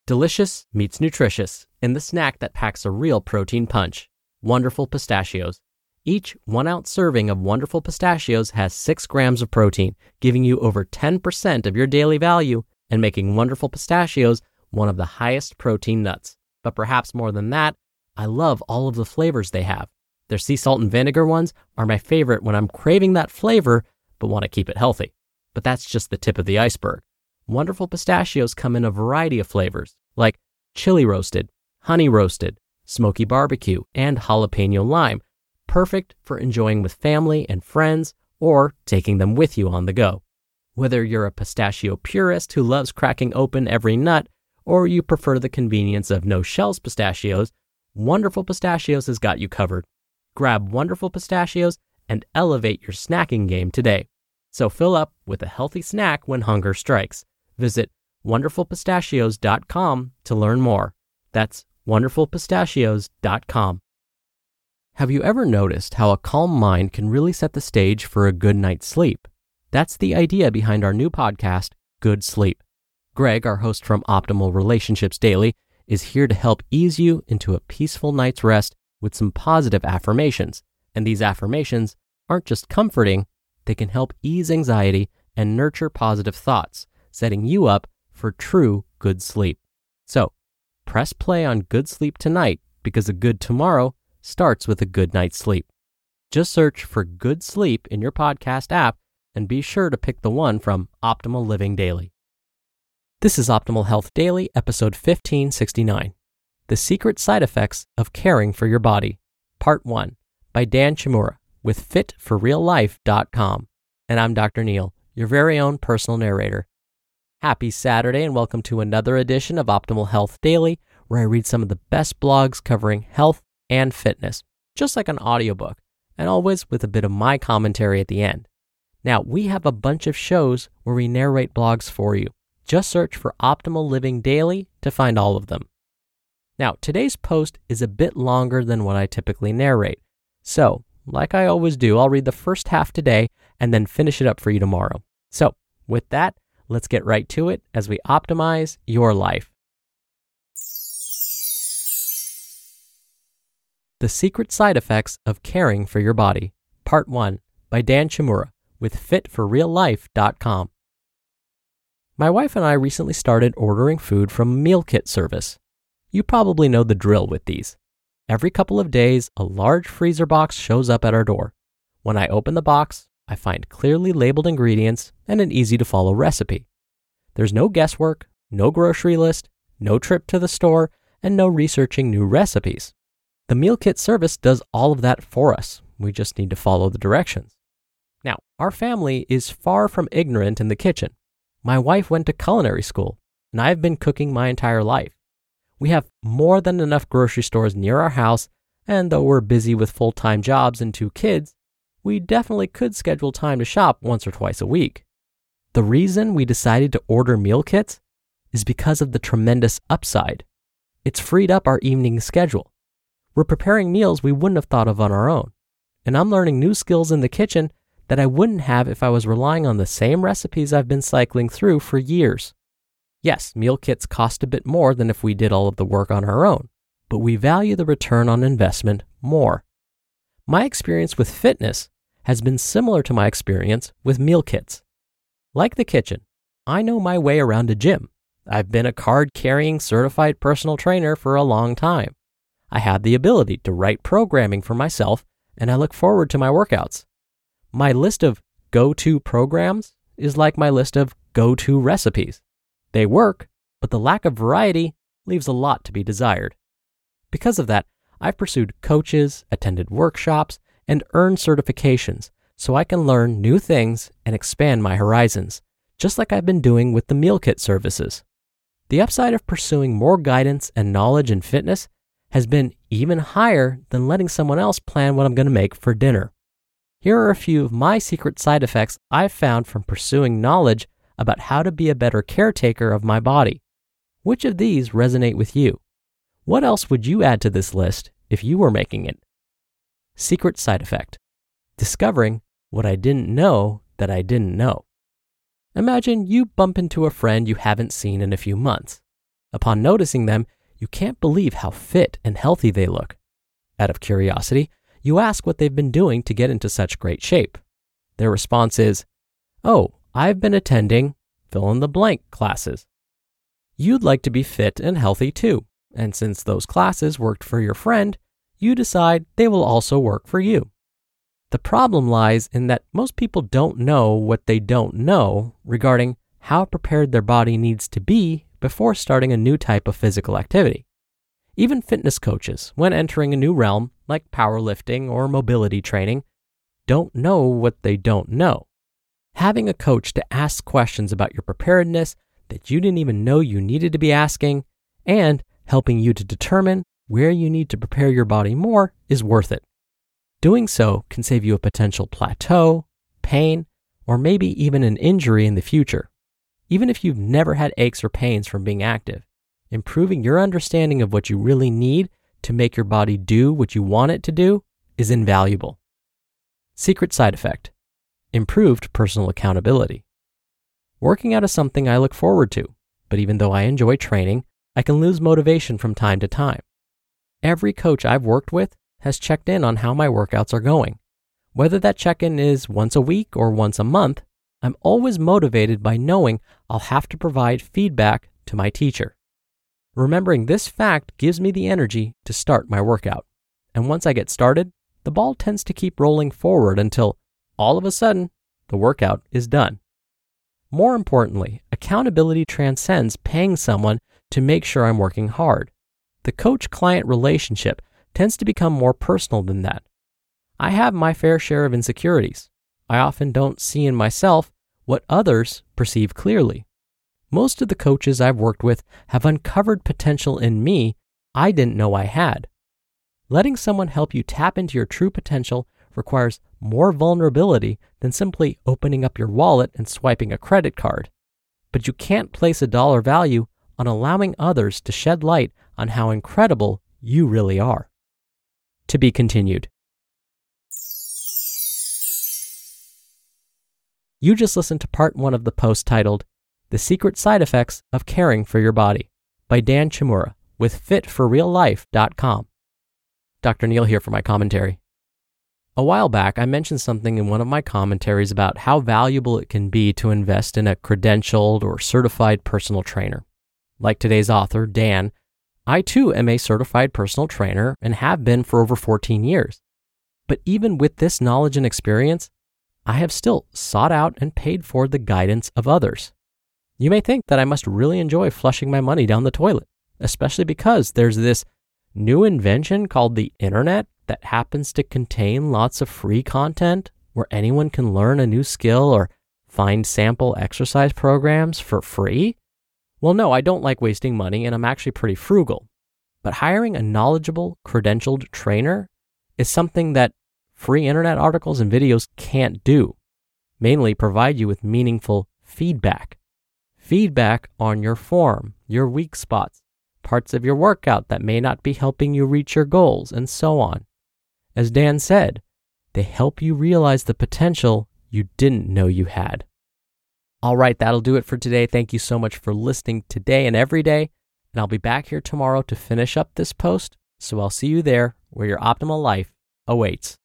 Delicious meets nutritious in the snack that packs a real protein punch. Wonderful Pistachios. Each 1-ounce serving of Wonderful Pistachios has 6 grams of protein, giving you over 10% of your daily value and making Wonderful Pistachios one of the highest protein nuts. But perhaps more than that, I love all of the flavors they have. Their sea salt and vinegar ones are my favorite when I'm craving that flavor but want to keep it healthy. But that's just the tip of the iceberg. Wonderful Pistachios come in a variety of flavors, like chili roasted, honey roasted, smoky barbecue, and jalapeno lime, perfect for enjoying with family and friends or taking them with you on the go. Whether you're a pistachio purist who loves cracking open every nut, or you prefer the convenience of no-shells pistachios, Wonderful Pistachios has got you covered. Grab Wonderful Pistachios and elevate your snacking game today. So fill up with a healthy snack when hunger strikes. Visit wonderfulpistachios.com to learn more. That's wonderfulpistachios.com. Have you ever noticed how a calm mind can really set the stage for a good night's sleep? That's the idea behind our new podcast, Good Sleep. Greg, our host from Optimal Relationships Daily, is here to help ease you into a peaceful night's rest with some positive affirmations. And these affirmations aren't just comforting, they can help ease anxiety and nurture positive thoughts, setting you up for true good sleep. So, press play on Good Sleep tonight because a good tomorrow starts with a good night's sleep. Just search for Good Sleep in your podcast app and be sure to pick the one from Optimal Living Daily. This is Optimal Health Daily, episode 1569. The Secret Side Effects of Caring for Your Body, Part 1, by Dan Chimura with fitforreallife.com. And I'm Dr. Neil, your very own personal narrator. Happy Saturday and welcome to another edition of Optimal Health Daily, where I read some of the best blogs covering health and fitness, just like an audiobook, and always with a bit of my commentary at the end. Now, we have a bunch of shows where we narrate blogs for you. Just search for Optimal Living Daily to find all of them. Now, today's post is a bit longer than what I typically narrate. So, like I always do, I'll read the first half today and then finish it up for you tomorrow. So, with that, let's get right to it as we optimize your life. The Secret Side Effects of Caring for Your Body, Part 1, by Dan Chimura with fitforreallife.com. My wife and I recently started ordering food from a meal kit service. You probably know the drill with these. Every couple of days, a large freezer box shows up at our door. When I open the box, I find clearly labeled ingredients and an easy-to-follow recipe. There's no guesswork, no grocery list, no trip to the store, and no researching new recipes. The meal kit service does all of that for us. We just need to follow the directions. Now, our family is far from ignorant in the kitchen. My wife went to culinary school, and I've been cooking my entire life. We have more than enough grocery stores near our house, and though we're busy with full-time jobs and 2 kids, we definitely could schedule time to shop once or twice a week. The reason we decided to order meal kits is because of the tremendous upside. It's freed up our evening schedule. We're preparing meals we wouldn't have thought of on our own, and I'm learning new skills in the kitchen that I wouldn't have if I was relying on the same recipes I've been cycling through for years. Yes, meal kits cost a bit more than if we did all of the work on our own, but we value the return on investment more. My experience with fitness has been similar to my experience with meal kits. Like the kitchen, I know my way around a gym. I've been a card-carrying certified personal trainer for a long time. I have the ability to write programming for myself, and I look forward to my workouts. My list of go-to programs is like my list of go-to recipes. They work, but the lack of variety leaves a lot to be desired. Because of that, I've pursued coaches, attended workshops, and earned certifications so I can learn new things and expand my horizons, just like I've been doing with the meal kit services. The upside of pursuing more guidance and knowledge in fitness has been even higher than letting someone else plan what I'm going to make for dinner. Here are a few of my secret side effects I've found from pursuing knowledge about how to be a better caretaker of my body. Which of these resonate with you? What else would you add to this list if you were making it? Secret side effect: discovering what I didn't know that I didn't know. Imagine you bump into a friend you haven't seen in a few months. Upon noticing them, you can't believe how fit and healthy they look. Out of curiosity, you ask what they've been doing to get into such great shape. Their response is, "Oh, I've been attending fill-in-the-blank classes." You'd like to be fit and healthy too, and since those classes worked for your friend, you decide they will also work for you. The problem lies in that most people don't know what they don't know regarding how prepared their body needs to be before starting a new type of physical activity. Even fitness coaches, when entering a new realm like powerlifting or mobility training, don't know what they don't know. Having a coach to ask questions about your preparedness that you didn't even know you needed to be asking, and helping you to determine where you need to prepare your body more is worth it. Doing so can save you a potential plateau, pain, or maybe even an injury in the future. Even if you've never had aches or pains from being active, improving your understanding of what you really need to make your body do what you want it to do is invaluable. Secret side effect: improved personal accountability. Working out is something I look forward to, but even though I enjoy training, I can lose motivation from time to time. Every coach I've worked with has checked in on how my workouts are going. Whether that check-in is once a week or once a month, I'm always motivated by knowing I'll have to provide feedback to my teacher. Remembering this fact gives me the energy to start my workout. And once I get started, the ball tends to keep rolling forward until, all of a sudden, the workout is done. More importantly, accountability transcends paying someone to make sure I'm working hard. The coach-client relationship tends to become more personal than that. I have my fair share of insecurities. I often don't see in myself what others perceive clearly. Most of the coaches I've worked with have uncovered potential in me I didn't know I had. Letting someone help you tap into your true potential requires more vulnerability than simply opening up your wallet and swiping a credit card. But you can't place a dollar value on allowing others to shed light on how incredible you really are. To be continued. You just listened to part 1 of the post titled, "The Secret Side Effects of Caring for Your Body" by Dan Chimura with fitforreallife.com. Dr. Neal here for my commentary. A while back, I mentioned something in one of my commentaries about how valuable it can be to invest in a credentialed or certified personal trainer. Like today's author, Dan, I too am a certified personal trainer and have been for over 14 years. But even with this knowledge and experience, I have still sought out and paid for the guidance of others. You may think that I must really enjoy flushing my money down the toilet, especially because there's this new invention called the internet that happens to contain lots of free content where anyone can learn a new skill or find sample exercise programs for free. Well, no, I don't like wasting money and I'm actually pretty frugal. But hiring a knowledgeable, credentialed trainer is something that free internet articles and videos can't do. Mainly provide you with meaningful feedback. Feedback on your form, your weak spots, parts of your workout that may not be helping you reach your goals, and so on. As Dan said, they help you realize the potential you didn't know you had. All right, that'll do it for today. Thank you so much for listening today and every day. And I'll be back here tomorrow to finish up this post. So I'll see you there where your optimal life awaits.